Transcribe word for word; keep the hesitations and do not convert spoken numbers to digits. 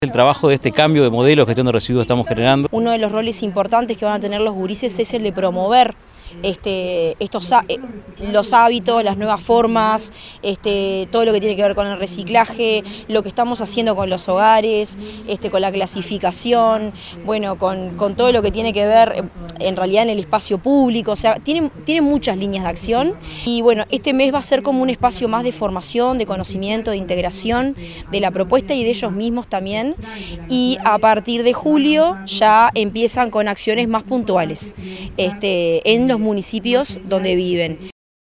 El trabajo de este cambio de modelo de gestión de residuos estamos generando. Uno de los roles importantes que van a tener los gurises es el de promover este, estos, los hábitos, las nuevas formas, este, todo lo que tiene que ver con el reciclaje, lo que estamos haciendo con los hogares, este, con la clasificación, bueno, con, con todo lo que tiene que ver en realidad en el espacio público, o sea, tiene, tiene muchas líneas de acción y bueno, este mes va a ser como un espacio más de formación, de conocimiento, de integración de la propuesta y de ellos mismos también, y a partir de julio ya empiezan con acciones más puntuales este, en los municipios donde viven.